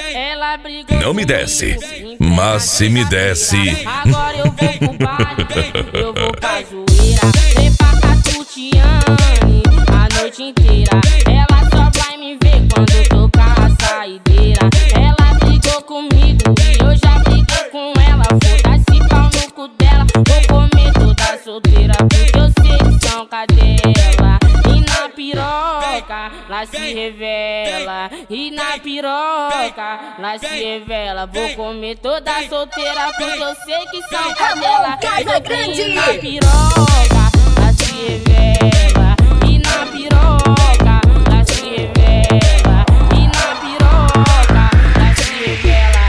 Ela brigou Não me desce, comigo, mas se me desce. Agora eu vou pro baile, eu vou pra zoeira. Trepa com a Tutiane a noite inteira. Ela só vai me ver quando tocar a saideira. Ela brigou comigo e eu já briguei com ela. Foda-se pau no cu dela, vou comer toda solteira, porque eu sei que são cadela. E na piroca, lá se revela. E na piroca, lá se revela. Vou comer toda solteira, porque eu sei que são cadela. Casa Grande. E na piroca, lá se revela. E na piroca, lá se revela. E na piroca, lá se revela.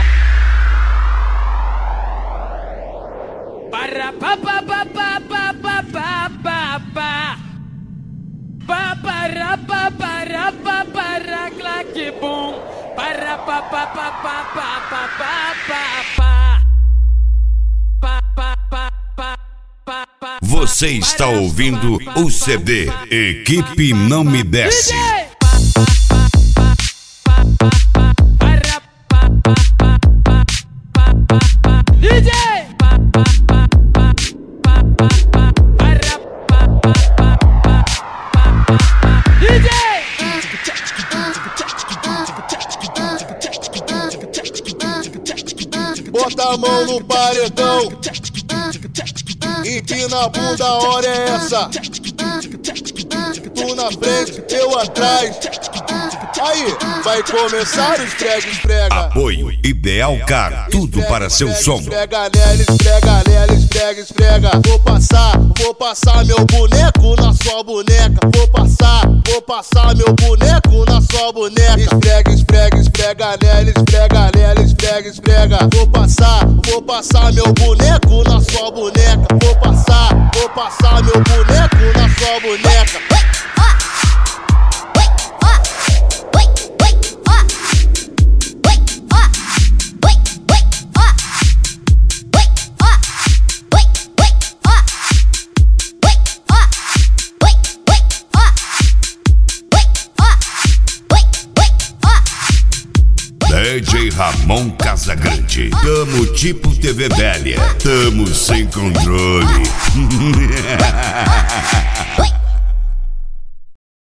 Para pa pa pa pa pa pa pa pa pa para pa para pa para claque bom para pa pa pa pa pa pa pa pa. Você está ouvindo o CD Equipe Não Me Desce. DJ! Bota a mão no paredão, empina a bunda, a hora é essa. Tu na frente, eu atrás. Aí, vai começar o esfrega. Apoio Ideal Car, tudo para seu som. Esfrega nela, esfrega. Vou passar meu boneco na sua boneca. Vou passar meu boneco na sua boneca. Esfrega nela, esfrega. Vou passar meu boneco na sua boneca. Vou passar meu boneco na sua boneca. DJ Ramon Casagrande. Tamo tipo TV velha. Tamo sem controle.